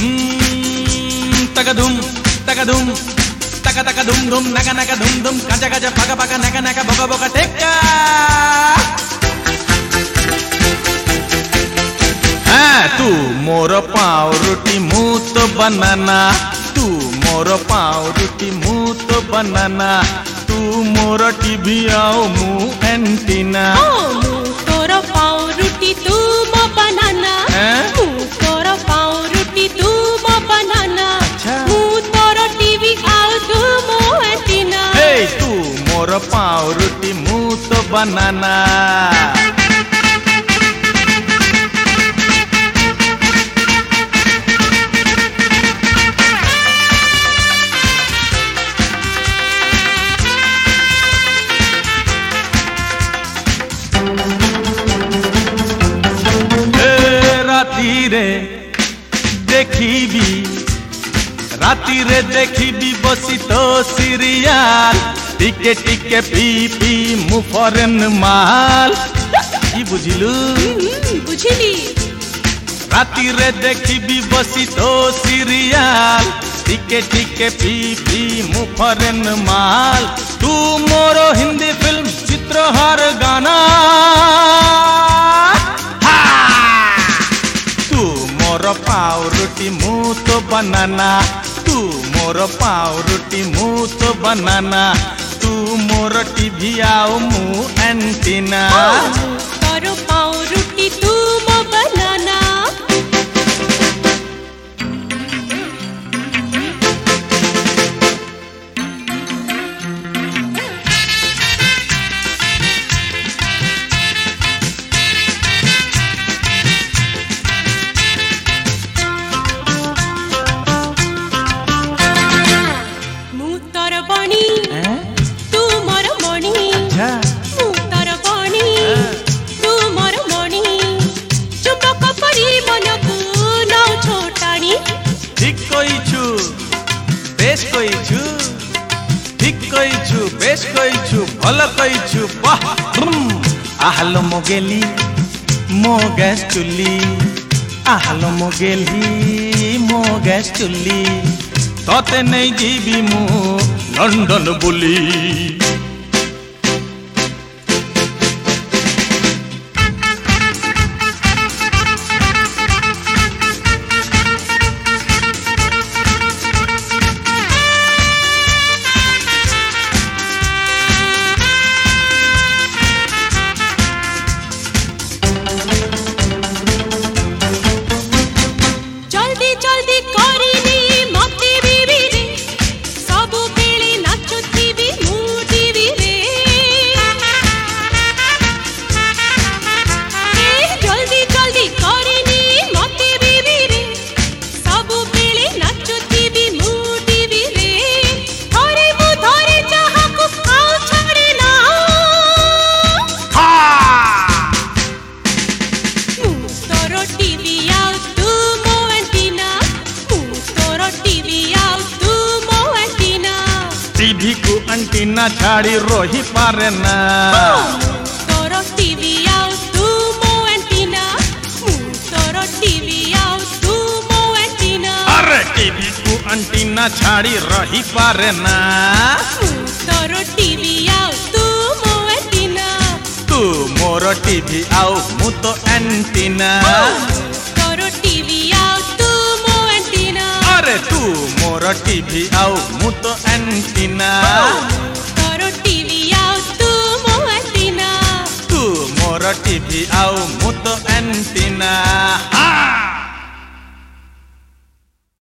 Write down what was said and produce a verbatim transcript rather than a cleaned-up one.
तगधुम तगधुम तक तक धुम धुम नगा नगा धुम धुम काजा काजा पगा पगा नगा नगा बोगा बोगा टेक्का हाँ तू मोर पाव रोटी मुँह तो बनाना तू मोर पाव रोटी मुँह तो बनाना तू मोर टीवी आओ मुँह एंटीना तोर पाव रोटी तू मो बनाना मुँह तोर पाव रोटी तू मो बनाना मुँह तोर टीवी आओ तू मो एंटीना हे तू मोर पाव रोटी मुँह तो बनाना रे देखी राती रे देखी बसी तो सीरियल टिके टिके पी पी मु फॉरेन माल की बुझिलु बुझिली राती रे देखी बसी तो सीरियल टिके टिके पी पी मु फॉरेन माल तू मोरो हिंदी फिल्म चित्रहार गाना मोर पाव रोटी मुँह तो बनाना तू मोर पाव रोटी मुँह तो बनाना तू मोर टीवी आओ मुँह एंटीना तोर पाव रोटी तू मो बनाना बेश कहीछु ठीक कहीछु बेश कहीछु भल कहीछु वाह आहलो मोगेली मो गैस चुली आहलो मोगेली मो गैस चुली तते नहीं जीवी मु लंडन बुली टीवी को अंटीना छाड़ी रोही पारे ना तोर टीवी आओ तू मो एंटीना तोर टीवी आओ तू मो एंटीना अरे टीवी को अंटीना छाड़ी रही पारे ना तोर टीवी आओ तू मो एंटीना तू मोर टीवी आओ मु तो एंटीना तोर टीवी आओ तू मो एंटीना अरे तू मोर टीवी आओ मु तो एंटीना तोर टीवी आओ तू मो एंटीना तू मोर टीवी आओ मु तो एंटीना।